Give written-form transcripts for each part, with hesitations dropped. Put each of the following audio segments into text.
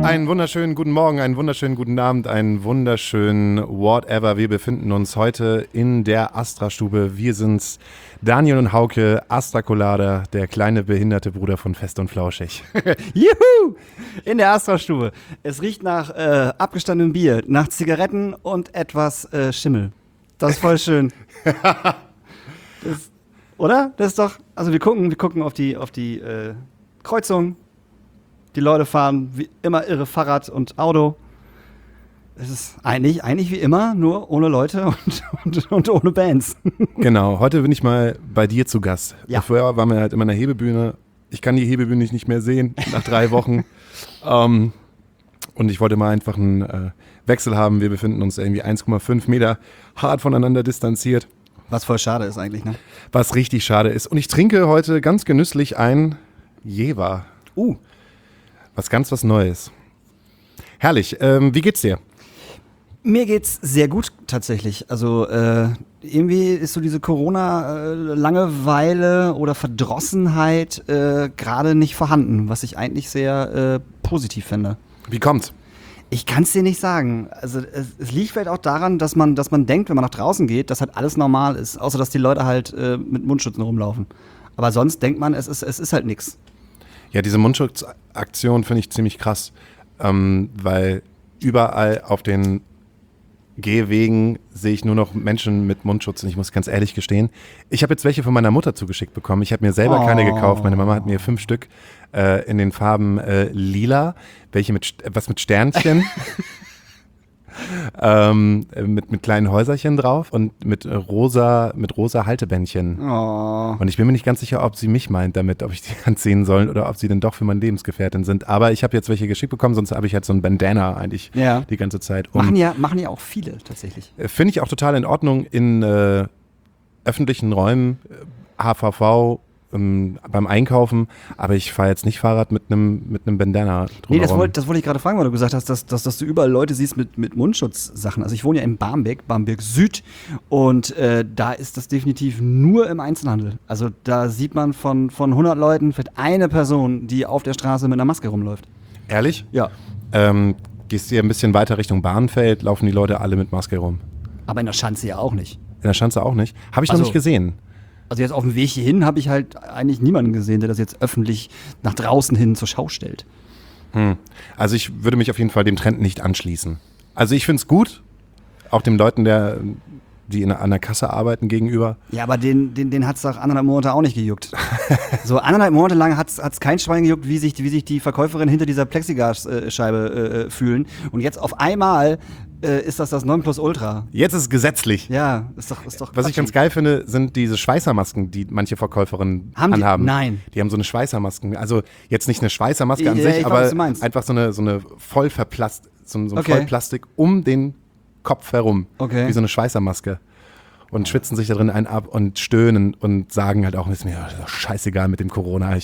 Einen wunderschönen guten Morgen, einen wunderschönen guten Abend, einen wunderschönen whatever. Wir befinden uns heute in der Astra-Stube. Wir sind's, Daniel und Hauke, Astra Colada, der kleine behinderte Bruder von Fest und Flauschig. Juhu! In der Astra-Stube. Es riecht nach abgestandenem Bier, nach Zigaretten und etwas Schimmel. Das ist voll schön. Oder? Das ist doch, also wir gucken auf die Kreuzung. Die Leute fahren wie immer irre Fahrrad und Auto. Es ist eigentlich wie immer, nur ohne Leute und ohne Bands. Genau, heute bin ich mal bei dir zu Gast. Ja. Vorher waren wir halt immer in der Hebebühne. Ich kann die Hebebühne nicht mehr sehen, nach 3 Wochen. Und ich wollte mal einfach einen Wechsel haben. Wir befinden uns irgendwie 1,5 Meter hart voneinander distanziert. Was voll schade ist eigentlich, ne? Was richtig schade ist. Und ich trinke heute ganz genüsslich ein Jever. Was Neues. Herrlich. Wie geht's dir? Mir geht's sehr gut tatsächlich. Also irgendwie ist so diese Corona-Langeweile oder Verdrossenheit gerade nicht vorhanden, was ich eigentlich sehr positiv finde. Wie kommt's? Ich kann's dir nicht sagen. Also es liegt vielleicht auch daran, dass man denkt, wenn man nach draußen geht, dass halt alles normal ist, außer dass die Leute halt mit Mundschützen rumlaufen. Aber sonst denkt man, es ist halt nichts. Ja, diese Mundschutzaktion finde ich ziemlich krass, weil überall auf den Gehwegen sehe ich nur noch Menschen mit Mundschutz und ich muss ganz ehrlich gestehen, ich habe jetzt welche von meiner Mutter zugeschickt bekommen. Ich habe mir selber keine gekauft. Meine Mama hat mir 5 Stück in den Farben lila, welche mit Sternchen. mit kleinen Häuserchen drauf und mit rosa Haltebändchen. Oh. Und ich bin mir nicht ganz sicher, ob sie mich meint damit, ob ich die anziehen soll oder ob sie denn doch für meine Lebensgefährtin sind. Aber ich habe jetzt welche geschickt bekommen, sonst habe ich halt so ein Bandana eigentlich die ganze Zeit. Machen ja auch viele tatsächlich. Finde ich auch total in Ordnung in öffentlichen Räumen, HVV, beim Einkaufen, aber ich fahre jetzt nicht Fahrrad mit einem Bandana drumherum. Nee, das wollte ich gerade fragen, weil du gesagt hast, dass du überall Leute siehst mit Mundschutzsachen. Also ich wohne ja in Barmbek Süd und da ist das definitiv nur im Einzelhandel. Also da sieht man von 100 Leuten vielleicht eine Person, die auf der Straße mit einer Maske rumläuft. Ehrlich? Ja. Gehst du ein bisschen weiter Richtung Bahnfeld, laufen die Leute alle mit Maske rum? Aber in der Schanze ja auch nicht. In der Schanze auch nicht? Habe ich noch nicht gesehen. Also jetzt auf dem Weg hierhin habe ich halt eigentlich niemanden gesehen, der das jetzt öffentlich nach draußen hin zur Schau stellt. Also ich würde mich auf jeden Fall dem Trend nicht anschließen. Also ich finde es gut, auch den Leuten, die an der Kasse arbeiten gegenüber. Ja, aber den hat es doch 1,5 Monate auch nicht gejuckt. So 1,5 Monate lang hat's kein Schwein gejuckt, wie sich die Verkäuferin hinter dieser Plexiglasscheibe fühlen. Und jetzt auf einmal ist das Nonplusultra. Jetzt ist es gesetzlich. Ja, ist doch Was ich ganz geil finde, sind diese Schweißermasken, die manche Verkäuferinnen anhaben. Nein. Die haben so eine Schweißermasken. Also jetzt nicht eine Schweißermaske an sich, aber einfach so eine Vollverplastik, so ein Vollplastik um den Kopf herum. Okay. Wie so eine Schweißermaske. Und schwitzen sich da drin einen ab und stöhnen und sagen halt auch, ist mir scheißegal mit dem Corona.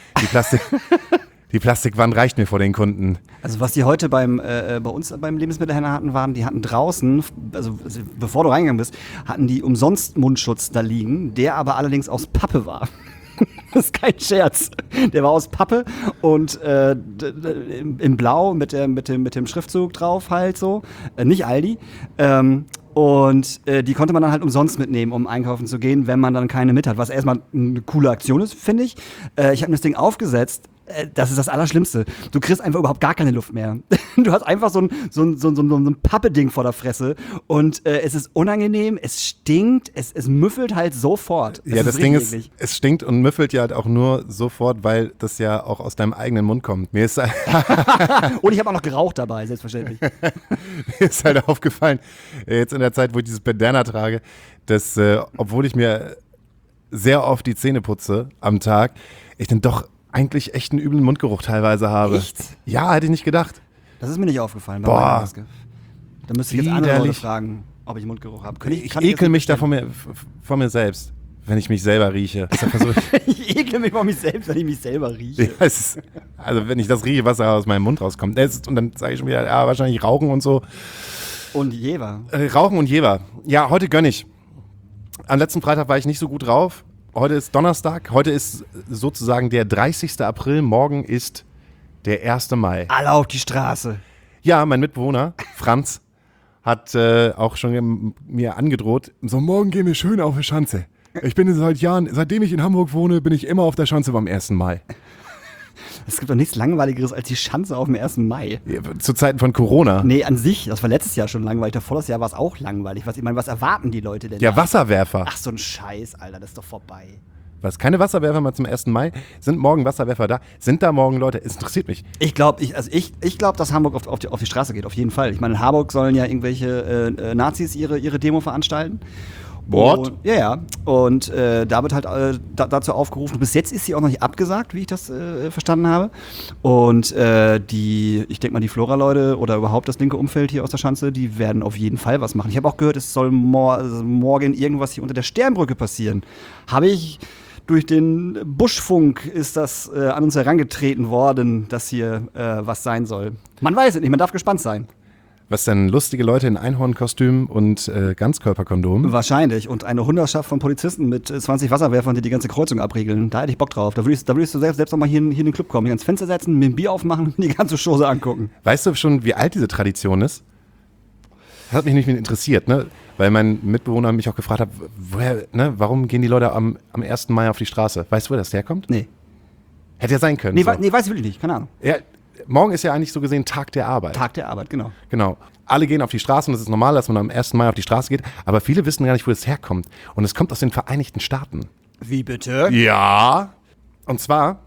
Die Plastikwand reicht mir vor den Kunden. Also was die heute bei uns beim Lebensmittelhändler hatten, die hatten draußen, also bevor du reingegangen bist, hatten die umsonst Mundschutz da liegen, der aber allerdings aus Pappe war. Das ist kein Scherz. Der war aus Pappe und in Blau mit dem Schriftzug drauf halt so. Nicht Aldi. Und die konnte man dann halt umsonst mitnehmen, um einkaufen zu gehen, wenn man dann keine mit hat. Was erstmal eine coole Aktion ist, finde ich. Ich habe mir das Ding aufgesetzt. Das ist das Allerschlimmste. Du kriegst einfach überhaupt gar keine Luft mehr. Du hast einfach so ein Pappe-Ding vor der Fresse und es ist unangenehm, es stinkt, es müffelt halt sofort. Das Ding ist, es stinkt und müffelt ja halt auch nur sofort, weil das ja auch aus deinem eigenen Mund kommt. Und ich habe auch noch geraucht dabei, selbstverständlich. Mir ist halt aufgefallen, jetzt in der Zeit, wo ich dieses Bandana trage, dass, obwohl ich mir sehr oft die Zähne putze am Tag, ich dann doch eigentlich echt einen üblen Mundgeruch teilweise habe. Echt? Ja, hätte ich nicht gedacht. Das ist mir nicht aufgefallen bei meiner Maske. Da müsste ich jetzt andere Leute fragen, ob ich Mundgeruch habe. Ich ekel mich da von mir selbst, wenn ich mich selber rieche. Ich ekle mich von mir selbst, wenn ich mich selber rieche. Ja, also wenn ich das rieche, was da aus meinem Mund rauskommt. Und dann sage ich schon wieder, ja, wahrscheinlich Rauchen und so. Und Jever. Rauchen und Jever. Ja, heute gönn ich. Am letzten Freitag war ich nicht so gut drauf. Heute ist Donnerstag. Heute ist sozusagen der 30. April. Morgen ist Der 1. Mai. Alle auf die Straße. Ja, mein Mitbewohner, Franz, hat auch schon mir angedroht, so morgen gehen wir schön auf die Schanze. Ich bin seit Jahren, seitdem ich in Hamburg wohne, bin ich immer auf der Schanze beim 1. Mai. Es gibt doch nichts Langweiligeres als die Schanze auf dem 1. Mai. Ja, zu Zeiten von Corona. Nee, an sich, das war letztes Jahr schon langweilig. Davor das Jahr war es auch langweilig. Was erwarten die Leute denn Ja, da? Wasserwerfer. Ach, so ein Scheiß, Alter, das ist doch vorbei. Was, keine Wasserwerfer mal zum 1. Mai? Sind morgen Wasserwerfer da? Sind da morgen Leute? Es interessiert mich. Ich glaube, dass Hamburg auf die Straße geht, auf jeden Fall. Ich meine, in Hamburg sollen ja irgendwelche Nazis ihre Demo veranstalten. What? Ja. Und da wird halt dazu aufgerufen. Bis jetzt ist sie auch noch nicht abgesagt, wie ich das verstanden habe. Und ich denke mal, die Flora-Leute oder überhaupt das linke Umfeld hier aus der Schanze, die werden auf jeden Fall was machen. Ich habe auch gehört, es soll morgen irgendwas hier unter der Sternbrücke passieren. Habe ich durch den Buschfunk ist das an uns herangetreten worden, dass hier was sein soll. Man weiß es nicht, man darf gespannt sein. Was denn, lustige Leute in Einhornkostüm und Ganzkörperkondom? Wahrscheinlich. Und eine Hundertschaft von Polizisten mit 20 Wasserwerfern, die ganze Kreuzung abriegeln. Da hätte ich Bock drauf. Da würdest du selbst noch mal hier in den Club kommen, hier ans Fenster setzen, mir ein Bier aufmachen und die ganze Chose angucken. Weißt du schon, wie alt diese Tradition ist? Das hat mich nicht interessiert, ne? Weil mein Mitbewohner mich auch gefragt hat, warum gehen die Leute am 1. Mai auf die Straße? Weißt du, wo das herkommt? Nee. Hätte ja sein können. Nee, so. Weiß ich wirklich nicht. Keine Ahnung. Ja, morgen ist ja eigentlich so gesehen Tag der Arbeit. Tag der Arbeit, genau. Genau. Alle gehen auf die Straße und es ist normal, dass man am 1. Mai auf die Straße geht. Aber viele wissen gar nicht, wo das herkommt. Und es kommt aus den Vereinigten Staaten. Wie bitte? Ja. Und zwar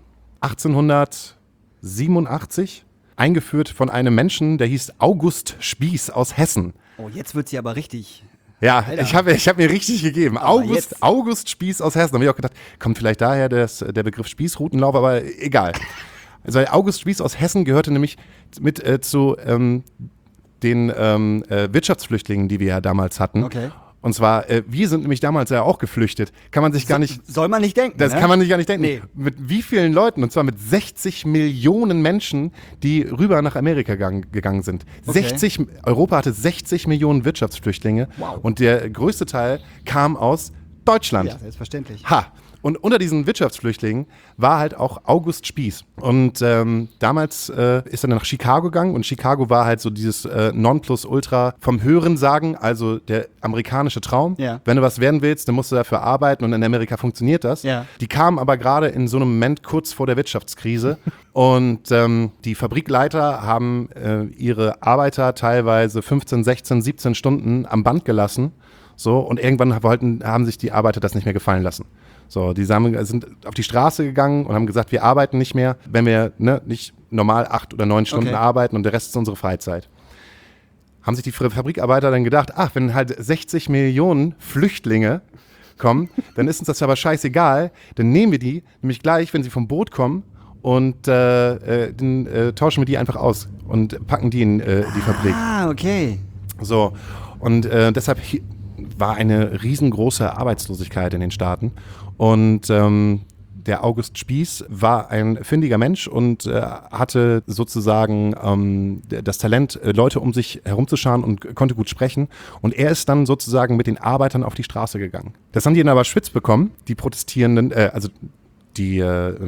1887, eingeführt von einem Menschen, der hieß August Spieß aus Hessen. Oh, jetzt wird sie aber richtig. Ja, Alter. ich hab mir richtig gegeben. August Spieß aus Hessen. Da habe ich auch gedacht, kommt vielleicht daher der Begriff Spießrutenlauf, aber egal. Also August Spieß aus Hessen gehörte nämlich mit zu den Wirtschaftsflüchtlingen, die wir ja damals hatten. Okay. Und zwar, wir sind nämlich damals ja auch geflüchtet. Kann man sich gar nicht... Soll man nicht denken, Das ne? kann man sich gar nicht denken. Nee. Mit wie vielen Leuten? Und zwar mit 60 Millionen Menschen, die rüber nach Amerika gegangen sind. Okay. Europa hatte 60 Millionen Wirtschaftsflüchtlinge. Wow. Und der größte Teil kam aus Deutschland. Ja, selbstverständlich. Ha! Und unter diesen Wirtschaftsflüchtlingen war halt auch August Spieß. Und damals ist er dann nach Chicago gegangen und Chicago war halt so dieses Nonplusultra vom Hörensagen, also der amerikanische Traum. Ja. Wenn du was werden willst, dann musst du dafür arbeiten und in Amerika funktioniert das. Ja. Die kamen aber gerade in so einem Moment kurz vor der Wirtschaftskrise und die Fabrikleiter haben ihre Arbeiter teilweise 15, 16, 17 Stunden am Band gelassen. So, und irgendwann haben sich die Arbeiter das nicht mehr gefallen lassen. So, die sind auf die Straße gegangen und haben gesagt, wir arbeiten nicht mehr, wenn wir nicht normal 8 oder 9 Stunden arbeiten und der Rest ist unsere Freizeit. Haben sich die Fabrikarbeiter dann gedacht, ach, wenn halt 60 Millionen Flüchtlinge kommen, dann ist uns das aber scheißegal, dann nehmen wir die nämlich gleich, wenn sie vom Boot kommen und dann tauschen wir die einfach aus und packen die in die Fabrik. Ah, okay. So, und deshalb war eine riesengroße Arbeitslosigkeit in den Staaten. Und der August Spieß war ein findiger Mensch und hatte sozusagen das Talent, Leute um sich herumzuscharen und konnte gut sprechen. Und er ist dann sozusagen mit den Arbeitern auf die Straße gegangen. Das haben die dann aber spitz bekommen, die Protestierenden, also die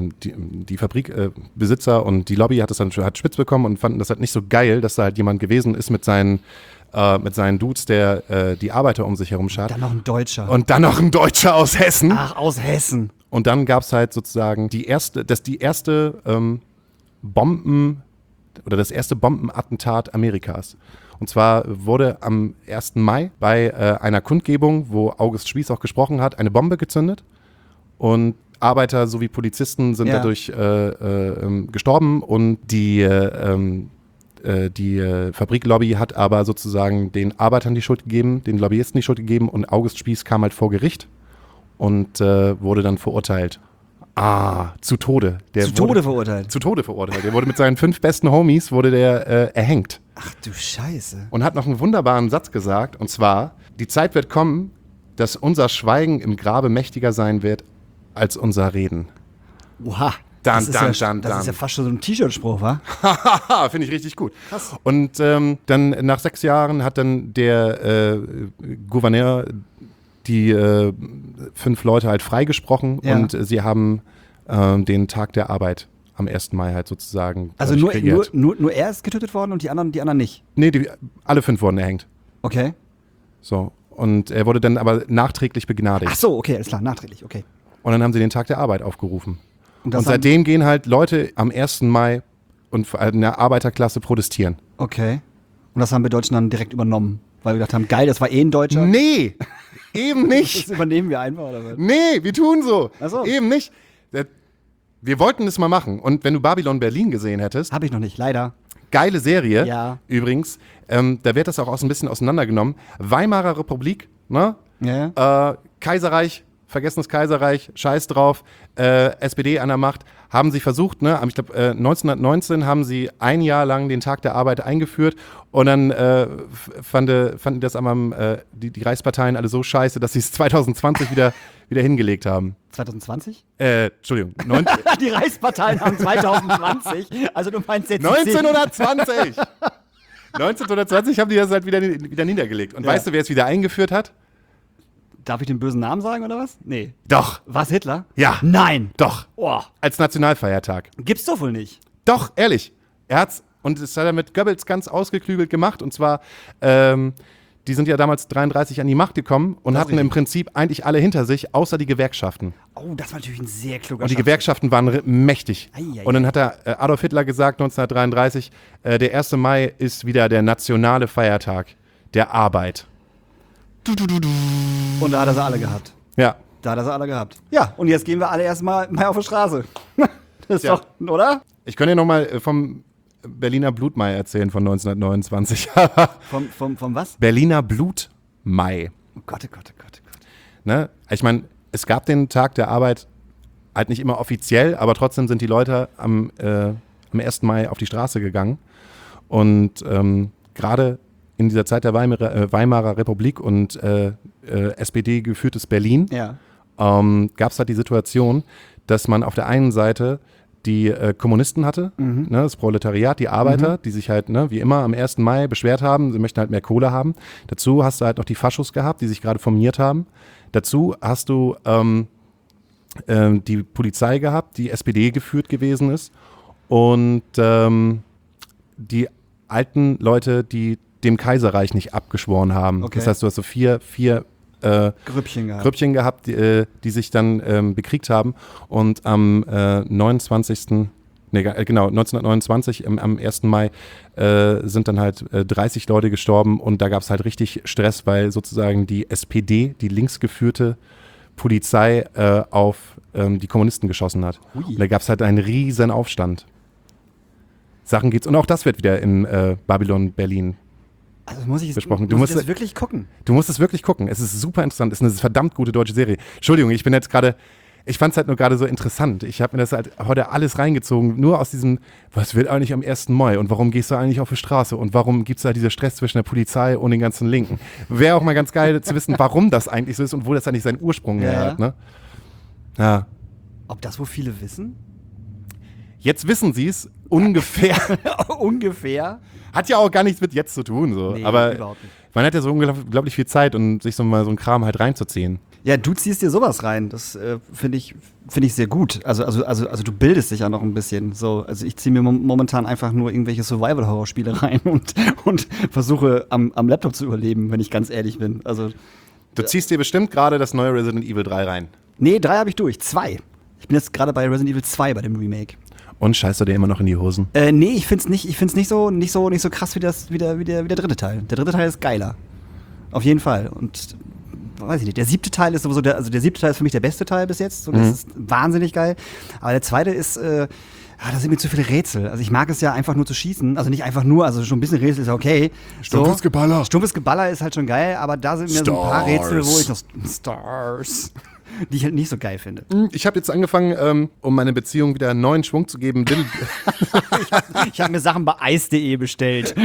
Fabrikbesitzer und die Lobby hat spitz bekommen und fanden das halt nicht so geil, dass da halt jemand gewesen ist mit seinen Dudes, der die Arbeiter um sich herum schart. Dann noch ein Deutscher. Und dann noch ein Deutscher aus Hessen. Ach, aus Hessen. Und dann gab es halt sozusagen das erste Bombenattentat Amerikas. Und zwar wurde am 1. Mai bei einer Kundgebung, wo August Spieß auch gesprochen hat, eine Bombe gezündet. Und Arbeiter sowie Polizisten sind dadurch gestorben und die Fabriklobby hat aber sozusagen den Arbeitern die Schuld gegeben, den Lobbyisten die Schuld gegeben und August Spieß kam halt vor Gericht und wurde dann verurteilt. Zu Tode. Zu Tode verurteilt? Zu Tode verurteilt. Der wurde mit seinen 5 besten Homies erhängt. Ach du Scheiße. Und hat noch einen wunderbaren Satz gesagt, und zwar, die Zeit wird kommen, dass unser Schweigen im Grabe mächtiger sein wird als unser Reden. Oha. Das ist ja fast schon so ein T-Shirt-Spruch, wa? Haha, finde ich richtig gut. Krass. Und dann nach 6 Jahren hat dann der Gouverneur die 5 Leute halt freigesprochen und sie haben den Tag der Arbeit am 1. Mai halt sozusagen. Also nur er ist getötet worden und die anderen nicht? Nee, alle 5 wurden erhängt. Okay. So. Und er wurde dann aber nachträglich begnadigt. Ach so, okay, alles klar, nachträglich, okay. Und dann haben sie den Tag der Arbeit aufgerufen. Und seitdem gehen halt Leute am 1. Mai und vor allem in der Arbeiterklasse protestieren. Okay. Und das haben wir Deutschen dann direkt übernommen, weil wir gedacht haben, geil, das war ein Deutscher. Nee, eben nicht. Das übernehmen wir einfach, oder was? Nee, wir tun so. Ach so. Eben nicht. Wir wollten es mal machen. Und wenn du Babylon Berlin gesehen hättest. Hab ich noch nicht, leider. Geile Serie, ja. Übrigens. Da wird das auch ein bisschen auseinandergenommen. Weimarer Republik, ne? Ja. Kaiserreich, vergessenes Kaiserreich, scheiß drauf, SPD an der Macht, haben sie versucht, ne? Ich glaube 1919 haben sie ein Jahr lang den Tag der Arbeit eingeführt und dann fanden das die Reichsparteien alle so scheiße, dass sie es 2020 wieder hingelegt haben. 2020? Entschuldigung. Die Reichsparteien haben 2020, also du meinst jetzt 1920! 1920 haben die das halt wieder niedergelegt. Und weißt du, wer es wieder eingeführt hat? Darf ich den bösen Namen sagen, oder was? Nee. Doch. Was, Hitler? Ja. Nein. Doch. Oh. Als Nationalfeiertag. Gibt's doch wohl nicht. Doch, ehrlich. Und das hat er mit Goebbels ganz ausgeklügelt gemacht. Und zwar, die sind ja damals 1933 an die Macht gekommen und hatten im Prinzip eigentlich alle hinter sich, außer die Gewerkschaften. Oh, das war natürlich ein sehr kluger Und die Gewerkschaften waren mächtig. Ei. Und dann hat Adolf Hitler gesagt, 1933, der 1. Mai ist wieder der nationale Feiertag der Arbeit. Und da hat er sie alle gehabt. Ja. Da hat er sie alle gehabt. Ja, und jetzt gehen wir alle erstmal mal auf die Straße. Das ist doch, oder? Ich könnte dir nochmal vom Berliner Blutmai erzählen von 1929. Vom was? Berliner Blutmai. Oh Gott, oh Gott, oh Gott, oh Gott. Ne? Ich meine, es gab den Tag der Arbeit halt nicht immer offiziell, aber trotzdem sind die Leute am 1. Mai auf die Straße gegangen. Und gerade in dieser Zeit der Weimarer Republik und SPD geführtes Berlin gab es halt die Situation, dass man auf der einen Seite die Kommunisten hatte, ne, das Proletariat, die Arbeiter, die sich halt wie immer am 1. Mai beschwert haben, sie möchten halt mehr Kohle haben. Dazu hast du halt noch die Faschos gehabt, die sich gerade formiert haben. Dazu hast du die Polizei gehabt, die SPD geführt gewesen ist. Und die alten Leute, die dem Kaiserreich nicht abgeschworen haben. Okay. Das heißt, du hast so vier Grüppchen gehabt, die sich dann bekriegt haben. Und am 1929, am 1. Mai, sind dann halt 30 Leute gestorben und da gab es halt richtig Stress, weil sozusagen die SPD, die linksgeführte Polizei, auf die Kommunisten geschossen hat. Hui. Und da gab es halt einen riesen Aufstand. Sachen geht's. Und auch das wird wieder in Babylon Berlin also muss ich besprochen. Muss ich das wirklich gucken? Du musst es wirklich gucken. Es ist super interessant. Es ist eine verdammt gute deutsche Serie. Entschuldigung, ich fand es halt nur gerade so interessant. Ich habe mir das halt heute alles reingezogen, nur aus diesem, was wird eigentlich am 1. Mai und warum gehst du eigentlich auf die Straße und warum gibt es da diesen Stress zwischen der Polizei und den ganzen Linken? Wäre auch mal ganz geil zu wissen, warum das eigentlich so ist und wo das eigentlich seinen Ursprung her hat. Ne? Ja. Ob das wohl viele wissen? Jetzt wissen sie es ungefähr. Ungefähr? Hat ja auch gar nichts mit jetzt zu tun. So. Nee, aber überhaupt nicht. Man hat ja so unglaublich viel Zeit, um sich so mal so einen Kram halt reinzuziehen. Ja, du ziehst dir sowas rein. Das finde ich sehr gut. Also du bildest dich ja noch ein bisschen. So, also ich ziehe mir momentan einfach nur irgendwelche Survival-Horror-Spiele rein und versuche am Laptop zu überleben, wenn ich ganz ehrlich bin. Also, du ziehst dir bestimmt gerade das neue Resident Evil 3 rein. Nee, 3 habe ich durch. 2. Ich bin jetzt gerade bei Resident Evil 2 bei dem Remake. Und scheißt du dir immer noch in die Hosen? Nee, ich find's nicht so krass wie der dritte Teil. Der dritte Teil ist geiler. Auf jeden Fall. Und weiß ich nicht, der 7. Teil ist sowieso der 7. Teil ist für mich der beste Teil bis jetzt. So, das ist wahnsinnig geil. Aber der zweite ist, da sind mir zu viele Rätsel. Also ich mag es ja einfach nur zu schießen. Also nicht einfach nur, also schon ein bisschen Rätsel ist ja okay. Stumpfes Geballer. Stumpfes Geballer ist halt schon geil, aber da sind mir so ein paar Rätsel, wo ich noch Stars, die ich halt nicht so geil finde. Ich habe jetzt angefangen, um meine Beziehung wieder einen neuen Schwung zu geben. Ich habe mir Sachen bei ice.de bestellt.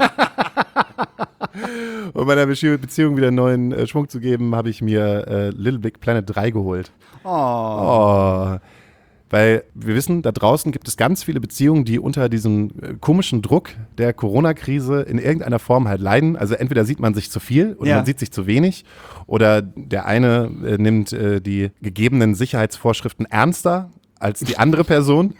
Um meiner Beziehung wieder einen neuen Schwung zu geben, habe ich mir Little Big Planet 3 geholt. Oh. Weil wir wissen, da draußen gibt es ganz viele Beziehungen, die unter diesem komischen Druck der Corona-Krise in irgendeiner Form halt leiden. Also entweder sieht man sich zu viel oder man sieht sich zu wenig. Oder der eine nimmt die gegebenen Sicherheitsvorschriften ernster als die andere Person.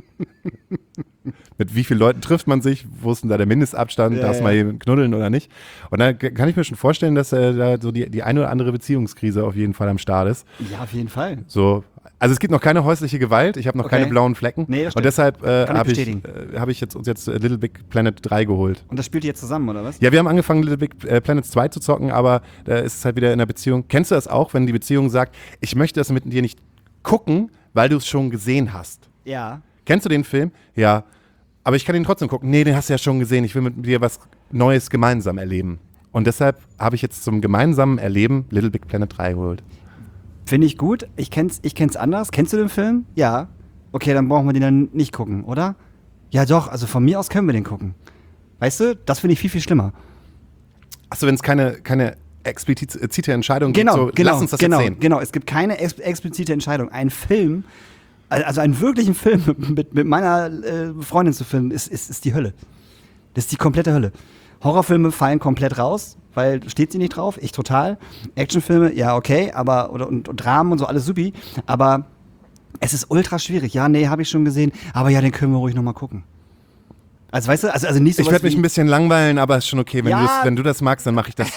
Mit wie vielen Leuten trifft man sich? Wo ist denn da der Mindestabstand? Ja, Darf man jemanden knuddeln oder nicht? Und dann kann ich mir schon vorstellen, dass da so die eine oder andere Beziehungskrise auf jeden Fall am Start ist. Ja, auf jeden Fall. So, also es gibt noch keine häusliche Gewalt, ich habe noch keine blauen Flecken. Nee, das und stimmt. deshalb habe ich, bestätigen. hab ich uns jetzt Little Big Planet 3 geholt. Und das spielt ihr jetzt zusammen, oder was? Ja, wir haben angefangen, Little Big Planet 2 zu zocken, aber da ist es halt wieder in der Beziehung. Kennst du das auch, wenn die Beziehung sagt, ich möchte das mit dir nicht gucken, weil du es schon gesehen hast? Ja. Kennst du den Film? Ja. Aber ich kann ihn trotzdem gucken. Nee, den hast du ja schon gesehen. Ich will mit dir was Neues gemeinsam erleben. Und deshalb habe ich jetzt zum gemeinsamen Erleben Little Big Planet 3 geholt. Finde ich gut. Ich kenn's anders. Kennst du den Film? Ja. Okay, dann brauchen wir den dann nicht gucken, oder? Ja doch, also von mir aus können wir den gucken. Weißt du, das finde ich viel, viel schlimmer. Achso, wenn es keine explizite Entscheidung gibt, so, lass uns das jetzt sehen. Genau, es gibt keine explizite Entscheidung. Ein Film, also einen wirklichen Film mit meiner Freundin zu filmen, ist die Hölle. Das ist die komplette Hölle. Horrorfilme fallen komplett raus, weil steht sie nicht drauf, ich total. Actionfilme, ja okay, aber und Dramen und so, alles supi, aber es ist ultra schwierig. Ja, nee, habe ich schon gesehen, aber ja, den können wir ruhig nochmal gucken. Also weißt du, also nicht so. Ich werde mich ein bisschen langweilen, aber ist schon okay. Wenn du das magst, dann mache ich das.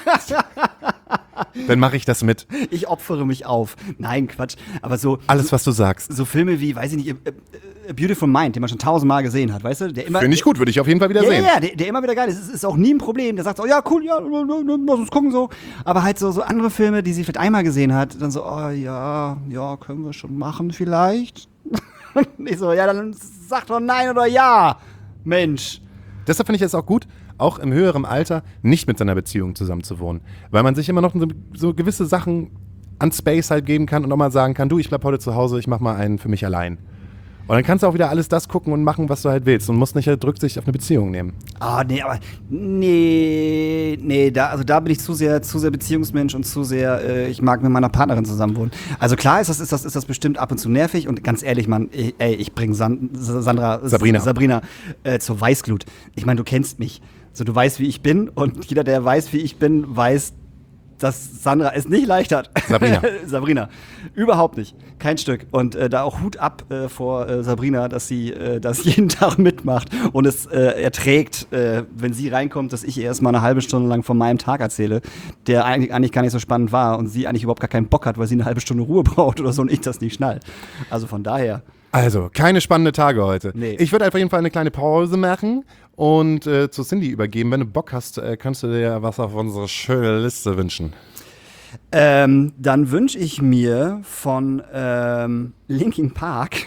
Dann mache ich das mit. Ich opfere mich auf. Nein, Quatsch. Aber so. Alles, was du sagst. So Filme wie, weiß ich nicht, A Beautiful Mind, den man schon 1000-mal gesehen hat, weißt du? Finde ich gut, würde ich auf jeden Fall wieder sehen. Ja, der immer wieder geil ist. Ist auch nie ein Problem. Der sagt so, ja, cool, ja, lass uns gucken so. Aber halt so andere Filme, die sie vielleicht einmal gesehen hat, dann so, oh ja, können wir schon machen vielleicht. Ich so, ja, dann sag doch nein oder ja, Mensch. Deshalb finde ich es auch gut, auch im höheren Alter nicht mit seiner Beziehung zusammen zu wohnen. Weil man sich immer noch so gewisse Sachen an Space halt geben kann und auch mal sagen kann, du, ich bleib heute zu Hause, ich mach mal einen für mich allein. Und dann kannst du auch wieder alles das gucken und machen, was du halt willst und musst nicht halt Rücksicht auf eine Beziehung nehmen. Ah, nee, da bin ich zu sehr Beziehungsmensch und zu sehr, ich mag mit meiner Partnerin zusammen wohnen. Also klar ist das bestimmt ab und zu nervig und ganz ehrlich, Mann, ich bringe Sabrina zur Weißglut. Ich meine, du kennst mich. So, du weißt, wie ich bin und jeder, der weiß, wie ich bin, weiß, dass Sandra es nicht leicht hat. Sabrina. Überhaupt nicht. Kein Stück. Und da auch Hut ab vor Sabrina, dass sie das jeden Tag mitmacht und es erträgt, wenn sie reinkommt, dass ich ihr erstmal eine halbe Stunde lang von meinem Tag erzähle, der eigentlich gar nicht so spannend war und sie eigentlich überhaupt gar keinen Bock hat, weil sie eine halbe Stunde Ruhe braucht oder so und ich das nicht schnall. Also von daher. Also, keine spannenden Tage heute. Nee. Ich würde auf jeden Fall eine kleine Pause machen und zu Cindy übergeben. Wenn du Bock hast, kannst du dir was auf unsere schöne Liste wünschen. Dann wünsche ich mir von Linkin Park.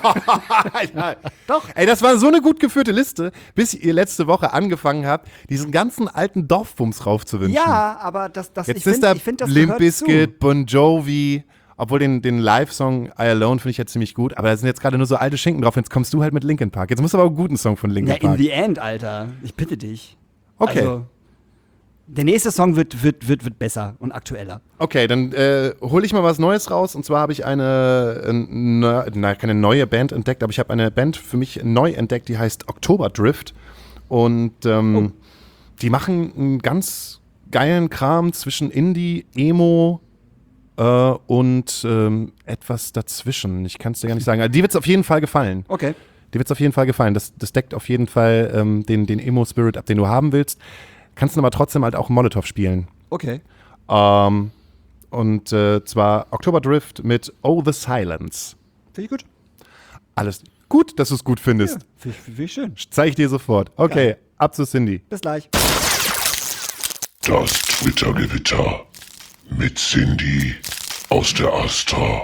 Doch. Ey, das war so eine gut geführte Liste, bis ihr letzte Woche angefangen habt, diesen ganzen alten Dorfbums raufzuwünschen. Ja, aber Jetzt ist da Limp Bizkit, Bon Jovi. Obwohl den Live-Song I Alone finde ich ja ziemlich gut, aber da sind jetzt gerade nur so alte Schinken drauf. Jetzt kommst du halt mit Linkin Park. Jetzt musst du aber auch einen guten Song von Linkin Park. Ja, in the end, Alter. Ich bitte dich. Okay. Also, der nächste Song wird besser und aktueller. Okay, dann hole ich mal was Neues raus. Und zwar habe ich keine neue Band entdeckt, aber ich habe eine Band für mich neu entdeckt, die heißt Oktoberdrift. Und die machen einen ganz geilen Kram zwischen Indie, Emo und etwas dazwischen. Ich kann es dir gar nicht sagen. Also, die wird es auf jeden Fall gefallen. Okay. Die wird es auf jeden Fall gefallen. Das deckt auf jeden Fall den Emo-Spirit ab, den du haben willst. Kannst du aber trotzdem halt auch Molotov spielen. Okay. Und zwar Oktoberdrift mit Oh the Silence. Finde ich gut. Alles gut, dass du es gut findest. Ja, finde ich schön. Zeige ich dir sofort. Okay, Geil. ab zu Cindy. Bis gleich. Das Twitter-Gewitter mit Cindy aus der Astra.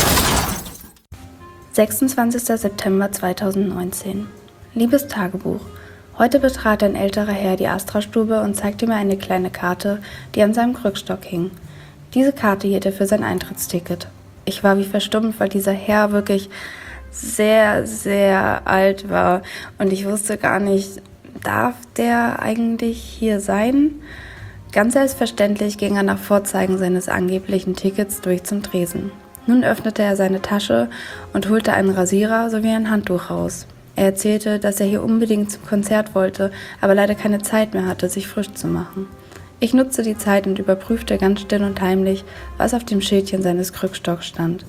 26. September 2019. Liebes Tagebuch. Heute betrat ein älterer Herr die Astra-Stube und zeigte mir eine kleine Karte, die an seinem Krückstock hing. Diese Karte hielt er für sein Eintrittsticket. Ich war wie verstummt, weil dieser Herr wirklich sehr, sehr alt war und ich wusste gar nicht, darf der eigentlich hier sein? Ganz selbstverständlich ging er nach Vorzeigen seines angeblichen Tickets durch zum Tresen. Nun öffnete er seine Tasche und holte einen Rasierer sowie ein Handtuch raus. Er erzählte, dass er hier unbedingt zum Konzert wollte, aber leider keine Zeit mehr hatte, sich frisch zu machen. Ich nutzte die Zeit und überprüfte ganz still und heimlich, was auf dem Schildchen seines Krückstocks stand.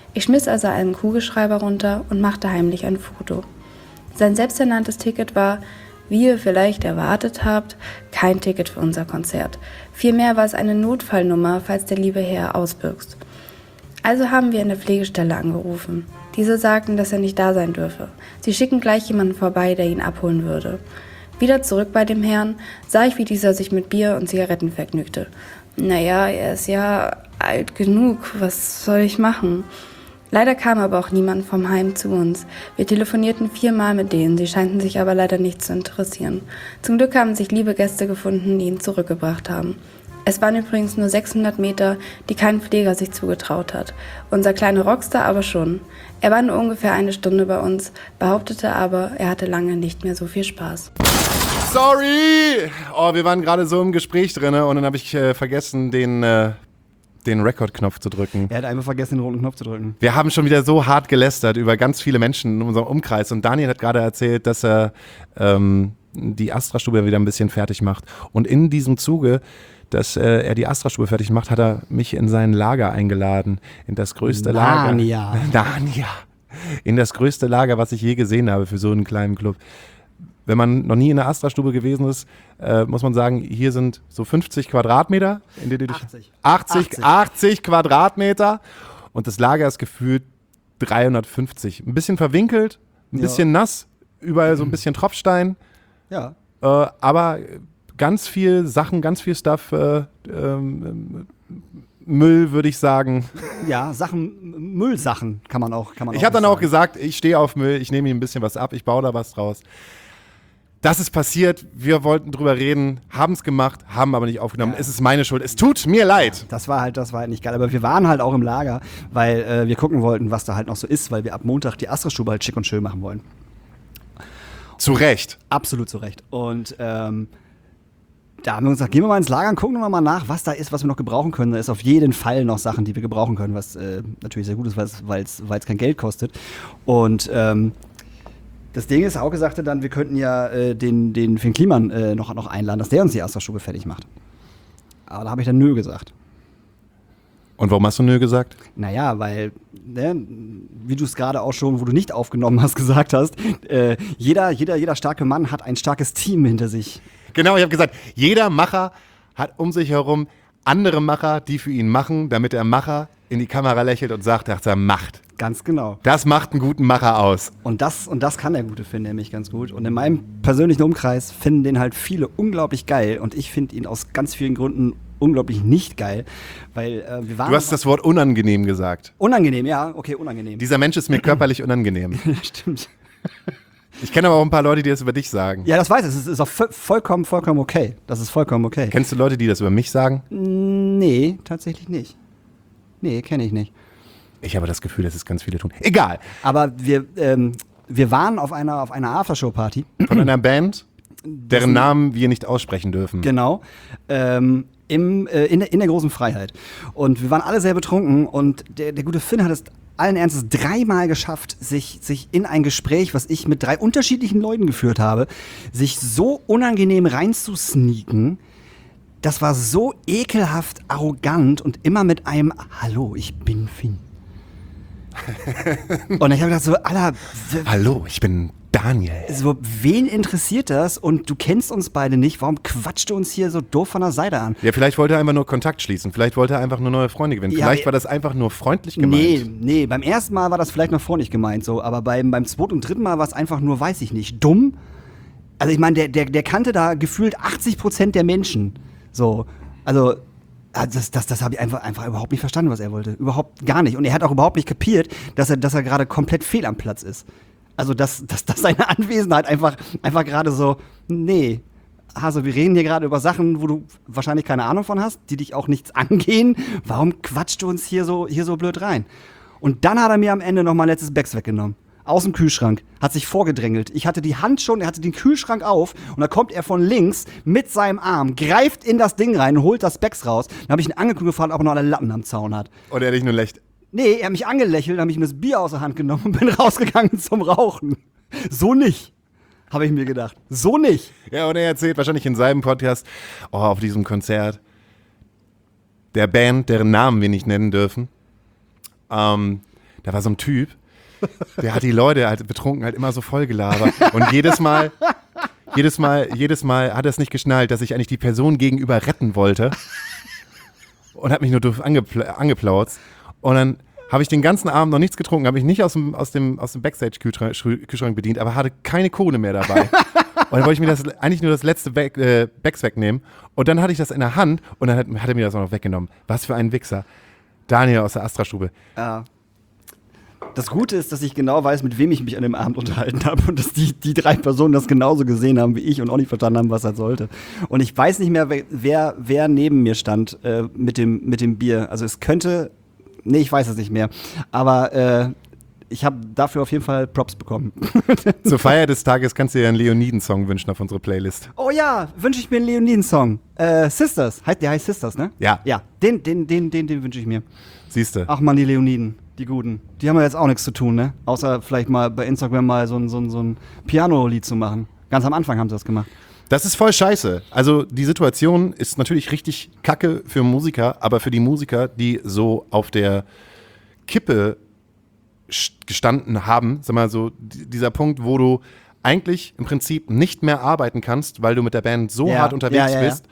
Ich schmiss also einen Kugelschreiber runter und machte heimlich ein Foto. Sein selbsternanntes Ticket war, wie ihr vielleicht erwartet habt, kein Ticket für unser Konzert. Vielmehr war es eine Notfallnummer, falls der liebe Herr ausbüchst. Also haben wir in der Pflegestelle angerufen. Diese sagten, dass er nicht da sein dürfe. Sie schicken gleich jemanden vorbei, der ihn abholen würde. Wieder zurück bei dem Herrn sah ich, wie dieser sich mit Bier und Zigaretten vergnügte. Naja, er ist ja alt genug, was soll ich machen? Leider kam aber auch niemand vom Heim zu uns. Wir telefonierten 4-mal mit denen, sie scheinten sich aber leider nicht zu interessieren. Zum Glück haben sich liebe Gäste gefunden, die ihn zurückgebracht haben. Es waren übrigens nur 600 Meter, die kein Pfleger sich zugetraut hat. Unser kleiner Rockstar aber schon. Er war nur ungefähr 1 Stunde bei uns, behauptete aber, er hatte lange nicht mehr so viel Spaß. Sorry! Oh, wir waren gerade so im Gespräch drin und dann habe ich vergessen, den Record-Knopf zu drücken. Er hat einfach vergessen, den roten Knopf zu drücken. Wir haben schon wieder so hart gelästert über ganz viele Menschen in unserem Umkreis und Daniel hat gerade erzählt, dass er die Astra-Stube wieder ein bisschen fertig macht. Und in diesem Zuge, dass er die Astra-Stube fertig macht, hat er mich in sein Lager eingeladen. In das größte Narnia. Narnia. In das größte Lager, was ich je gesehen habe für so einen kleinen Club. Wenn man noch nie in der Astra-Stube gewesen ist, muss man sagen, hier sind so 50 Quadratmeter. In denen 80 Quadratmeter. Und das Lager ist gefühlt 350. Ein bisschen verwinkelt, ein bisschen nass, überall so ein bisschen Tropfstein. Ja. Aber ganz viel Sachen, ganz viel Stuff, Müll, würde ich sagen. Ja, Müllsachen kann man auch Ich habe dann auch gesagt, ich stehe auf Müll, ich nehme hier ein bisschen was ab, ich baue da was draus. Das ist passiert, wir wollten drüber reden, haben es gemacht, haben aber nicht aufgenommen. Es ist meine Schuld, es tut mir leid. Das war halt nicht geil, aber wir waren halt auch im Lager, weil wir gucken wollten, was da halt noch so ist, weil wir ab Montag die Astra-Stube halt schick und schön machen wollen. Zu Recht. Absolut zu Recht. Und da haben wir uns gesagt, gehen wir mal ins Lager und gucken wir mal nach, was da ist, was wir noch gebrauchen können. Da ist auf jeden Fall noch Sachen, die wir gebrauchen können, was natürlich sehr gut ist, weil es kein Geld kostet. Und das Ding ist, Hauke sagte dann, wir könnten ja den Finn Kliman noch einladen, dass der uns die Astra-Stube fertig macht. Aber da habe ich dann nö gesagt. Und warum hast du nö gesagt? Naja, weil, wie du es gerade auch schon, wo du nicht aufgenommen hast, gesagt hast, jeder starke Mann hat ein starkes Team hinter sich. Genau, ich habe gesagt, jeder Macher hat um sich herum andere Macher, die für ihn machen, damit der Macher in die Kamera lächelt und sagt, dass er macht. Ganz genau. Das macht einen guten Macher aus. Und das kann der gute Finn nämlich ganz gut. Und in meinem persönlichen Umkreis finden den halt viele unglaublich geil. Und ich finde ihn aus ganz vielen Gründen unglaublich nicht geil. Weil wir waren. Du hast das Wort unangenehm gesagt. Unangenehm, ja, okay, unangenehm. Dieser Mensch ist mir körperlich unangenehm. Stimmt. Ich kenne aber auch ein paar Leute, die das über dich sagen. Ja, das weiß ich. Es ist auch vollkommen okay. Das ist vollkommen okay. Kennst du Leute, die das über mich sagen? Nee, tatsächlich nicht. Nee, kenne ich nicht. Ich habe das Gefühl, dass es ganz viele tun. Egal. Aber wir waren auf einer Aftershow-Party. Von einer Band, deren Namen wir nicht aussprechen dürfen. Genau. In der großen Freiheit. Und wir waren alle sehr betrunken und der gute Finn hat es allen Ernstes 3-mal geschafft, sich in ein Gespräch, was ich mit 3 unterschiedlichen Leuten geführt habe, sich so unangenehm reinzusneaken. Das war so ekelhaft arrogant und immer mit einem Hallo, ich bin Finn. Und ich habe gedacht so, Alter, hallo, ich bin Daniel. So, wen interessiert das? Und du kennst uns beide nicht. Warum quatscht du uns hier so doof von der Seite an? Ja, vielleicht wollte er einfach nur Kontakt schließen. Vielleicht wollte er einfach nur neue Freunde gewinnen. Ja, vielleicht war das einfach nur freundlich gemeint. Nee, beim ersten Mal war das vielleicht noch freundlich gemeint, so. Aber beim zweiten und dritten Mal war es einfach nur, weiß ich nicht, dumm. Also ich meine, der kannte da gefühlt 80% der Menschen. So, also das habe ich einfach überhaupt nicht verstanden, was er wollte. Überhaupt gar nicht. Und er hat auch überhaupt nicht kapiert, dass er gerade komplett fehl am Platz ist. Also, dass seine Anwesenheit einfach gerade so, nee, Hase, wir reden hier gerade über Sachen, wo du wahrscheinlich keine Ahnung von hast, die dich auch nichts angehen. Warum quatscht du uns hier so blöd rein? Und dann hat er mir am Ende noch mein letztes Becks weggenommen. Aus dem Kühlschrank, hat sich vorgedrängelt. Ich hatte die Hand schon, er hatte den Kühlschrank auf und da kommt er von links mit seinem Arm, greift in das Ding rein und holt das Becks raus. Dann habe ich ihn angeguckt und gefragt, ob er noch alle Latten am Zaun hat. Oder er dich nur lächelt. Nee, er hat mich angelächelt, dann habe ich ihm das Bier aus der Hand genommen und bin rausgegangen zum Rauchen. So nicht, habe ich mir gedacht. So nicht. Ja, und er erzählt wahrscheinlich in seinem Podcast, auf diesem Konzert der Band, deren Namen wir nicht nennen dürfen, da war so ein Typ, der hat die Leute halt betrunken halt immer so voll gelabert. Und jedes Mal hat er es nicht geschnallt, dass ich eigentlich die Person gegenüber retten wollte. Und hat mich nur doof angeplauzt. Und dann habe ich den ganzen Abend noch nichts getrunken, habe ich nicht aus dem Backstage-Kühlschrank bedient, aber hatte keine Kohle mehr dabei. Und dann wollte ich mir eigentlich nur das letzte Becks wegnehmen. Und dann hatte ich das in der Hand und dann hat er mir das auch noch weggenommen. Was für ein Wichser. Daniel aus der Astra-Stube. Ja. Das Gute ist, dass ich genau weiß, mit wem ich mich an dem Abend unterhalten habe und dass die 3 Personen das genauso gesehen haben wie ich und auch nicht verstanden haben, was er sollte. Und ich weiß nicht mehr, wer neben mir stand mit dem Bier. Also es könnte, nee, ich weiß es nicht mehr, aber ich habe dafür auf jeden Fall Props bekommen. Zur Feier des Tages kannst du dir einen Leoniden-Song wünschen auf unsere Playlist. Oh ja, wünsche ich mir einen Leoniden-Song. Sisters, der heißt Sisters, ne? Ja. Ja, den wünsche ich mir. Siehste. Ach man, die Leoniden, die Guten. Die haben ja jetzt auch nichts zu tun, ne? Außer vielleicht mal bei Instagram mal so ein Piano-Lied zu machen. Ganz am Anfang haben sie das gemacht. Das ist voll scheiße. Also die Situation ist natürlich richtig kacke für Musiker, aber für die Musiker, die so auf der Kippe gestanden haben, sag mal so, dieser Punkt, wo du eigentlich im Prinzip nicht mehr arbeiten kannst, weil du mit der Band so hart unterwegs bist,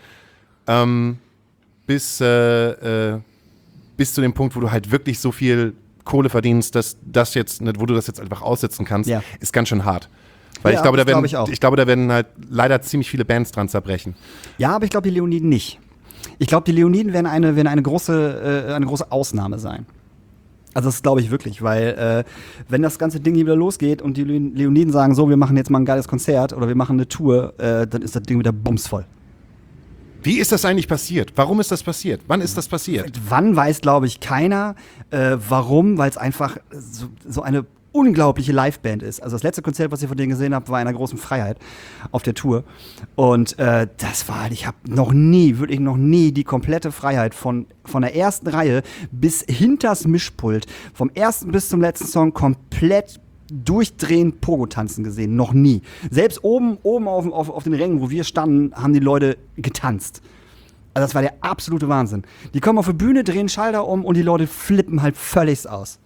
bis zu dem Punkt, wo du halt wirklich so viel Kohle verdienst, dass das jetzt, wo du das jetzt einfach aussitzen kannst, ist ganz schön hart. Weil ich glaube, da werden halt leider ziemlich viele Bands dran zerbrechen. Ja, aber ich glaube, die Leoniden nicht. Ich glaube, die Leoniden werden eine große Ausnahme sein. Also das glaube ich wirklich, weil wenn das ganze Ding hier wieder losgeht und die Leoniden sagen, so, wir machen jetzt mal ein geiles Konzert oder wir machen eine Tour, dann ist das Ding wieder bumsvoll. Wie ist das eigentlich passiert? Warum ist das passiert? Wann ist das passiert? Wann weiß, glaube ich, keiner. Warum? Weil es einfach so eine unglaubliche Liveband ist. Also das letzte Konzert, was ich von denen gesehen habe, war in einer großen Freiheit auf der Tour. Und ich habe noch nie die komplette Freiheit von der ersten Reihe bis hinters Mischpult, vom ersten bis zum letzten Song komplett durchdrehend Pogo-Tanzen gesehen. Noch nie. Selbst oben auf den Rängen, wo wir standen, haben die Leute getanzt. Also das war der absolute Wahnsinn. Die kommen auf die Bühne, drehen Schalter um und die Leute flippen halt völlig aus.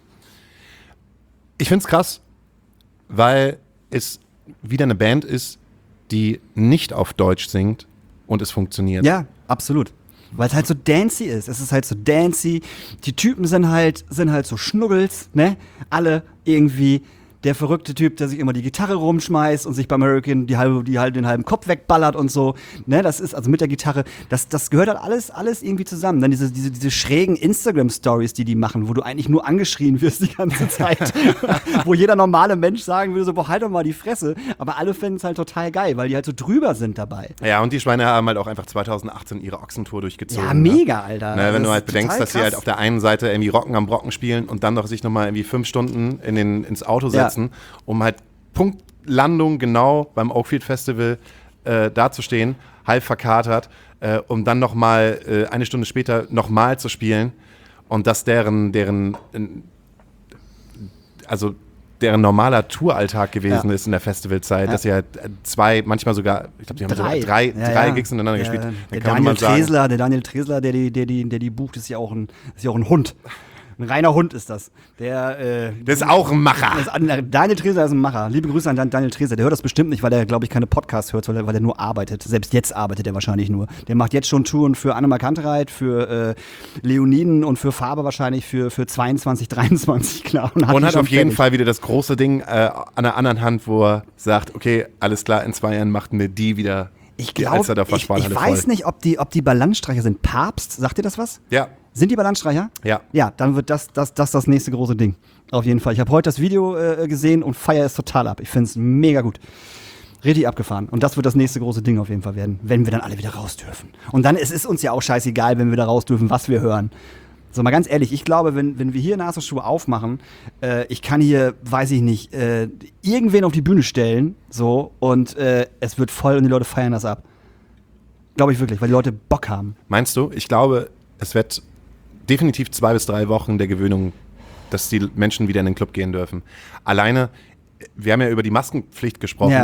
Ich find's krass, weil es wieder eine Band ist, die nicht auf Deutsch singt und es funktioniert. Ja, absolut. Weil es halt so dancey ist. Es ist halt so dancey. Die Typen sind halt so Schnuggels, ne? Alle irgendwie. Der verrückte Typ, der sich immer die Gitarre rumschmeißt und sich beim Hurricane den halben Kopf wegballert und so. Ne, das ist also mit der Gitarre, das gehört halt alles irgendwie zusammen. Dann diese schrägen Instagram-Stories, die machen, wo du eigentlich nur angeschrien wirst die ganze Zeit. Wo jeder normale Mensch sagen würde, so, boah, halt doch mal die Fresse. Aber alle finden es halt total geil, weil die halt so drüber sind dabei. Ja, und die Schweine haben halt auch einfach 2018 ihre Ochsentour durchgezogen. Ja, mega, Alter. Ne, wenn du halt bedenkst, dass sie halt auf der einen Seite irgendwie Rocken am Brocken spielen und dann noch sich nochmal irgendwie 5 Stunden ins Auto setzen, um halt Punktlandung genau beim Oakfield Festival dazustehen, halb verkatert, um dann nochmal eine Stunde später nochmal zu spielen und dass deren normaler Touralltag gewesen ist in der Festivalzeit, dass sie halt 2, manchmal sogar, ich glaube, die haben sogar drei Gigs ineinander gespielt. Der Daniel Tresler, der die bucht, ist ja auch ein Hund. Ein reiner Hund ist das. Der ist auch ein Macher. Daniel Tresler ist ein Macher. Liebe Grüße an Daniel Tresler. Der hört das bestimmt nicht, weil er, glaube ich, keine Podcasts hört, weil er nur arbeitet. Selbst jetzt arbeitet er wahrscheinlich nur. Der macht jetzt schon Touren für Annemar Kantereit, für Leoniden und für Farbe wahrscheinlich für 22, 23, klar. Und hat auf jeden Fall wieder das große Ding an der anderen Hand, wo er sagt, okay, alles klar, in 2 Jahren machten wir die wieder. Ich weiß nicht, ob die Ballantstreicher sind. Papst, sagt ihr das was? Ja. Sind die Ballantstreicher? Ja. Ja, dann wird das nächste große Ding. Auf jeden Fall. Ich habe heute das Video gesehen und feiere es total ab. Ich finde es mega gut. Richtig abgefahren. Und das wird das nächste große Ding auf jeden Fall werden, wenn wir dann alle wieder raus dürfen. Und dann ist es uns ja auch scheißegal, wenn wir da raus dürfen, was wir hören. So, mal ganz ehrlich, ich glaube, wenn wir hier eine Astra-Stube aufmachen, ich kann hier, weiß ich nicht, irgendwen auf die Bühne stellen, so, und es wird voll und die Leute feiern das ab. Glaube ich wirklich, weil die Leute Bock haben. Meinst du? Ich glaube, es wird definitiv 2 bis 3 Wochen der Gewöhnung, dass die Menschen wieder in den Club gehen dürfen. Alleine, wir haben ja über die Maskenpflicht gesprochen. Ja.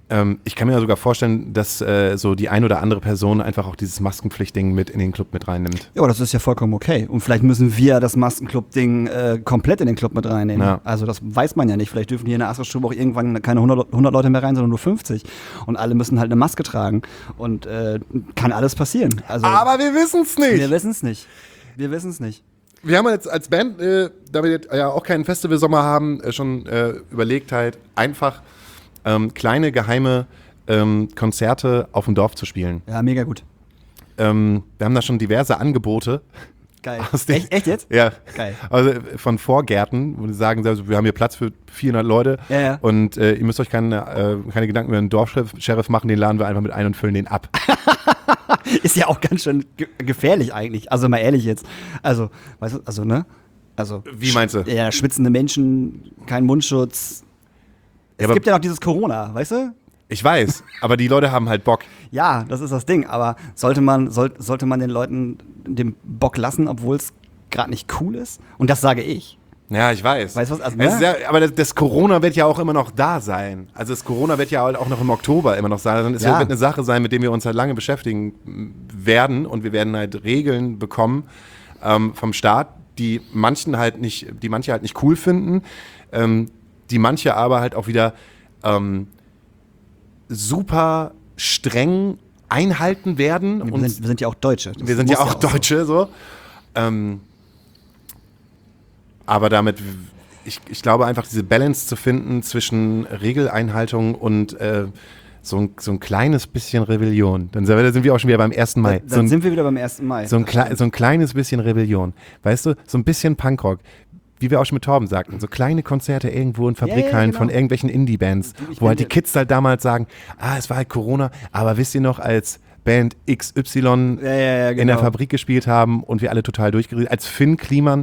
Ich kann mir ja sogar vorstellen, dass so die ein oder andere Person einfach auch dieses Maskenpflichtding mit in den Club mit reinnimmt. Ja, das ist ja vollkommen okay. Und vielleicht müssen wir das Maskenclub-Ding komplett in den Club mit reinnehmen. Ja. Also das weiß man ja nicht. Vielleicht dürfen hier in der Astra-Stube auch irgendwann keine 100 Leute mehr rein, sondern nur 50. Und alle müssen halt eine Maske tragen. Und kann alles passieren. Also, Aber wir wissen es nicht. wir wissen es nicht. Wir wissen es nicht. Wir haben jetzt als Band, da wir jetzt ja auch keinen Festivalsommer haben, schon überlegt halt einfach kleine geheime Konzerte auf dem Dorf zu spielen. Ja, mega gut. Wir haben da schon diverse Angebote. Geil. Aus den- Echt jetzt? Ja. Geil. Also von Vorgärten, wo die sagen, also, wir haben hier Platz für 400 Leute Ja, ja. und ihr müsst euch keine Gedanken über einen Dorfsheriff machen, den laden wir einfach mit ein und füllen den ab. Ist ja auch ganz schön gefährlich eigentlich. Also mal ehrlich jetzt. Also, weißt du, also, ne? Also, Wie meinst du? ja, schwitzende Menschen, kein Mundschutz. Es aber- gibt ja noch dieses Corona, weißt du? Ich weiß, aber die Leute haben halt Bock. Ja, das ist das Ding. Aber sollte man den Leuten den Bock lassen, obwohl es gerade nicht cool ist? Und das sage ich. Ja, ich weiß. Weißt du was? Also, Es ist ne? ja, aber das Corona wird ja auch immer noch da sein. Also das Corona wird ja auch noch im Oktober immer noch sein. Es Ja. wird eine Sache sein, mit der wir uns halt lange beschäftigen werden. Und wir werden halt Regeln bekommen vom Staat, die manche halt nicht cool finden, die manche aber halt auch wieder super streng einhalten werden. Wir sind ja auch Deutsche. Das Wir sind muss ja auch so. Deutsche, so. Aber damit, ich glaube einfach, diese Balance zu finden zwischen Regeleinhaltung und so ein kleines bisschen Rebellion. Dann sind wir auch schon wieder beim 1. Mai. Dann sind wir wieder beim 1. Mai. so ein kleines bisschen Rebellion. Weißt du, so ein bisschen Punkrock. Wie wir auch schon mit Torben sagten, so kleine Konzerte irgendwo in Fabrikhallen genau. von irgendwelchen Indie-Bands, Ich wo halt die bin- Kids halt damals sagen, es war halt Corona, aber wisst ihr noch, als Band XY Ja, in der genau. Fabrik gespielt haben und wir alle total durchgeredet, als Finn Kliman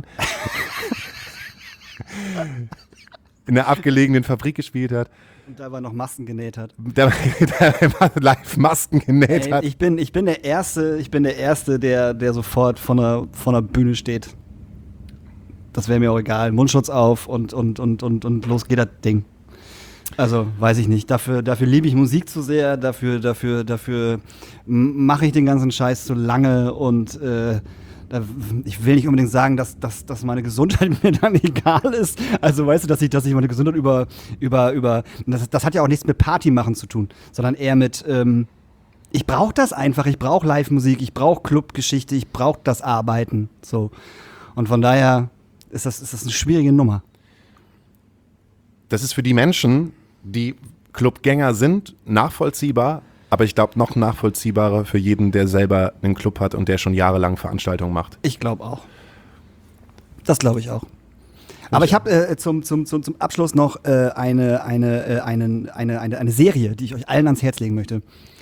in der abgelegenen Fabrik gespielt hat, Und da war noch Masken genäht hat. der live Masken genäht Ey, hat. ich bin der Erste, der sofort von der Bühne steht. Das wäre mir auch egal. Mundschutz auf und los geht das Ding. Also, weiß ich nicht. Dafür liebe ich Musik zu sehr, dafür mache ich den ganzen Scheiß zu lange und ich will nicht unbedingt sagen, dass meine Gesundheit mir dann egal ist. Also weißt du, dass ich meine Gesundheit über das hat ja auch nichts mit Party machen zu tun, sondern eher mit ich brauche das einfach, ich brauche Live-Musik, ich brauche Clubgeschichte, ich brauche das Arbeiten. So. Und von daher ist das eine schwierige Nummer. Das ist für die Menschen, die Clubgänger sind, nachvollziehbar, aber ich glaube noch nachvollziehbarer für jeden, der selber einen Club hat und der schon jahrelang Veranstaltungen macht. Ich glaube auch. Das glaube ich auch. Aber ich habe zum Abschluss noch eine Serie, die ich euch allen ans Herz legen möchte.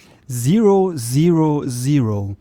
000.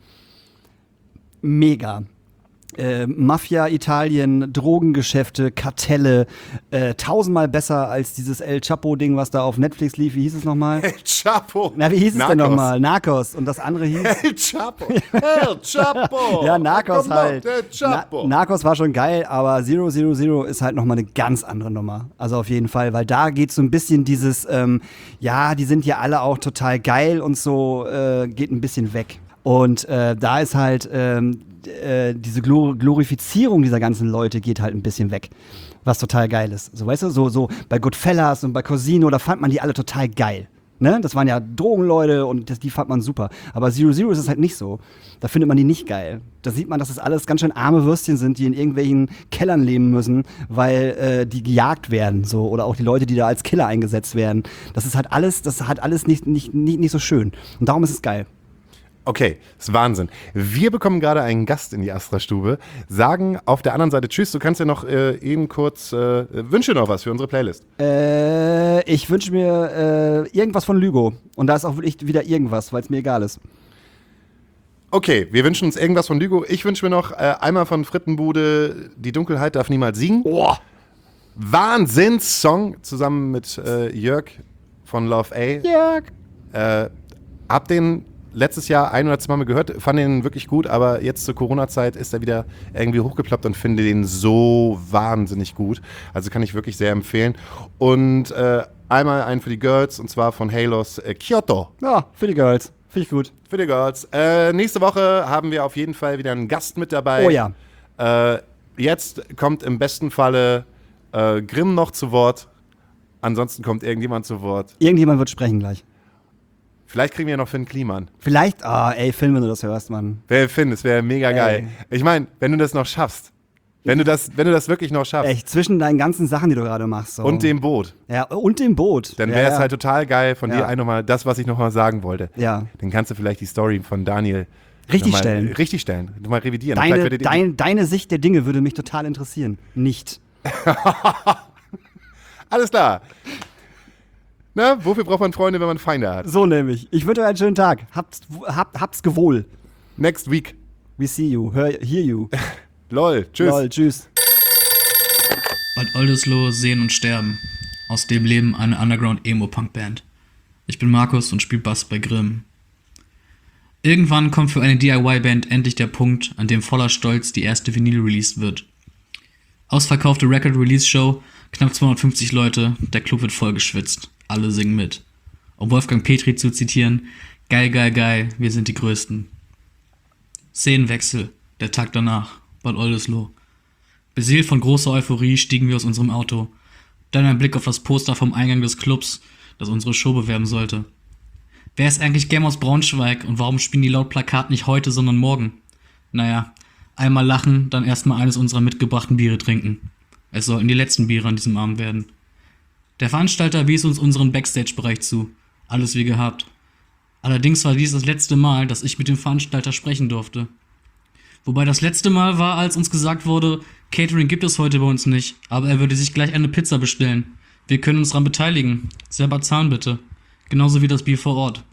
Mega. Mafia, Italien, Drogengeschäfte, Kartelle, 1000-mal besser als dieses El Chapo-Ding, was da auf Netflix lief. Wie hieß es nochmal? El Chapo! Na, wie hieß es denn Narcos. nochmal? Narcos. Und das andere hieß? El Chapo! El Chapo! Ja, Narcos Komm halt. Doch, El Chapo! Narcos war schon geil, aber 000 ist halt nochmal eine ganz andere Nummer. Also auf jeden Fall, weil da geht so ein bisschen dieses, die sind ja alle auch total geil und so, geht ein bisschen weg. Und da ist halt diese Glorifizierung dieser ganzen Leute geht halt ein bisschen weg. Was total geil ist. So, weißt du, so bei Goodfellas und bei Cosino, da fand man die alle total geil. Ne? Das waren ja Drogenleute und die fand man super. Aber 000 ist es halt nicht so. Da findet man die nicht geil. Da sieht man, dass es alles ganz schön arme Würstchen sind, die in irgendwelchen Kellern leben müssen, weil die gejagt werden. So. Oder auch die Leute, die da als Killer eingesetzt werden. Das hat alles nicht so schön. Und darum ist es geil. Okay, das ist Wahnsinn. Wir bekommen gerade einen Gast in die Astra-Stube, sagen auf der anderen Seite Tschüss. Du kannst ja noch eben kurz, wünsche noch was für unsere Playlist. Ich wünsche mir irgendwas von Lügo. Und da ist auch wirklich wieder irgendwas, weil es mir egal ist. Okay, wir wünschen uns irgendwas von Lügo. Ich wünsche mir noch einmal von Frittenbude, Die Dunkelheit darf niemals siegen. Boah. Wahnsinnssong zusammen mit Jörg von Love A. Jörg. Hab den letztes Jahr ein oder zwei Mal gehört, fand den wirklich gut, aber jetzt zur Corona-Zeit ist er wieder irgendwie hochgeploppt und finde den so wahnsinnig gut. Also kann ich wirklich sehr empfehlen. Und einmal einen für die Girls, und zwar von Halos Kyoto. Ja, für die Girls. Finde ich gut. Für die Girls. Nächste Woche haben wir auf jeden Fall wieder einen Gast mit dabei. Oh ja. Jetzt kommt im besten Falle Grimm noch zu Wort. Ansonsten kommt irgendjemand zu Wort. Irgendjemand wird sprechen gleich. Vielleicht kriegen wir noch Finn Kliman. Vielleicht, Finn, wenn du das hörst, Mann. Finn, das wäre mega geil. Ich meine, wenn du das noch schaffst. Wenn du das wirklich noch schaffst. Echt, zwischen deinen ganzen Sachen, die du gerade machst. So. Und dem Boot. Ja, und dem Boot. Dann wäre es halt total geil von dir nochmal das, was ich nochmal sagen wollte. Ja. Dann kannst du vielleicht die Story von Daniel richtig stellen. Nochmal revidieren. Deine Sicht der Dinge würde mich total interessieren. Nicht. Alles klar. Na, wofür braucht man Freunde, wenn man Feinde hat? So nämlich. Ich wünsche euch einen schönen Tag. Habt's gewohl. Next week. We see you. Hear you. Lol. Tschüss. Lol. Tschüss. Bad Oldesloe Sehen und Sterben. Aus dem Leben eine Underground-Emo-Punk-Band. Ich bin Markus und spiele Bass bei Grimm. Irgendwann kommt für eine DIY-Band endlich der Punkt, an dem voller Stolz die erste Vinyl released wird. Ausverkaufte Record-Release-Show, knapp 250 Leute, der Club wird voll geschwitzt. Alle singen mit. Um Wolfgang Petri zu zitieren, geil, geil, geil, wir sind die Größten. Szenenwechsel, der Tag danach, Bad Oldesloe. Beseelt von großer Euphorie stiegen wir aus unserem Auto. Dann ein Blick auf das Poster vom Eingang des Clubs, das unsere Show bewerben sollte. Wer ist eigentlich Game aus Braunschweig und warum spielen die laut Plakat nicht heute, sondern morgen? Naja, einmal lachen, dann erstmal eines unserer mitgebrachten Biere trinken. Es sollten die letzten Biere an diesem Abend werden. Der Veranstalter wies uns unseren Backstage-Bereich zu. Alles wie gehabt. Allerdings war dies das letzte Mal, dass ich mit dem Veranstalter sprechen durfte. Wobei das letzte Mal war, als uns gesagt wurde, Catering gibt es heute bei uns nicht, aber er würde sich gleich eine Pizza bestellen. Wir können uns daran beteiligen. Selber zahlen bitte. Genauso wie das Bier vor Ort.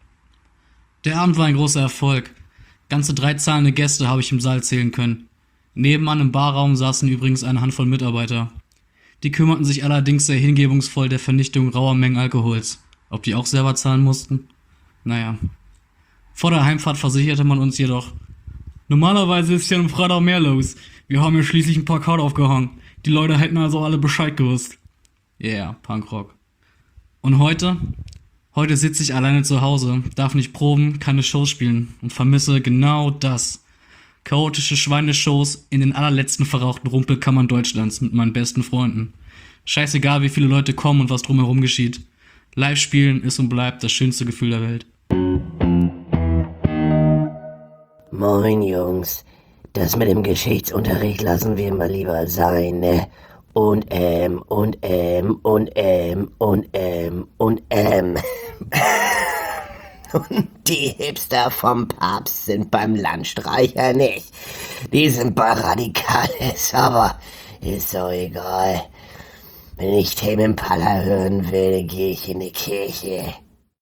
Der Abend war ein großer Erfolg. Ganze 3 zahlende Gäste habe ich im Saal zählen können. Nebenan im Barraum saßen übrigens eine Handvoll Mitarbeiter. Die kümmerten sich allerdings sehr hingebungsvoll der Vernichtung rauer Mengen Alkohols. Ob die auch selber zahlen mussten? Naja. Vor der Heimfahrt versicherte man uns jedoch, normalerweise ist ja am Freitag mehr los. Wir haben ja schließlich ein Plakat aufgehangen. Die Leute hätten also alle Bescheid gewusst. Yeah, Punkrock. Und heute? Heute sitze ich alleine zu Hause, darf nicht proben, keine Shows spielen und vermisse genau das. Chaotische Schweineshows in den allerletzten verrauchten Rumpelkammern Deutschlands mit meinen besten Freunden. Scheißegal, wie viele Leute kommen und was drumherum geschieht. Live spielen ist und bleibt das schönste Gefühl der Welt. Moin Jungs, das mit dem Geschichtsunterricht lassen wir mal lieber sein, ne? Und Und die Hipster vom Papst sind beim Landstreicher nicht. Die sind bei Radikales, aber ist doch egal. Wenn ich Tame Impala hören will, gehe ich in die Kirche.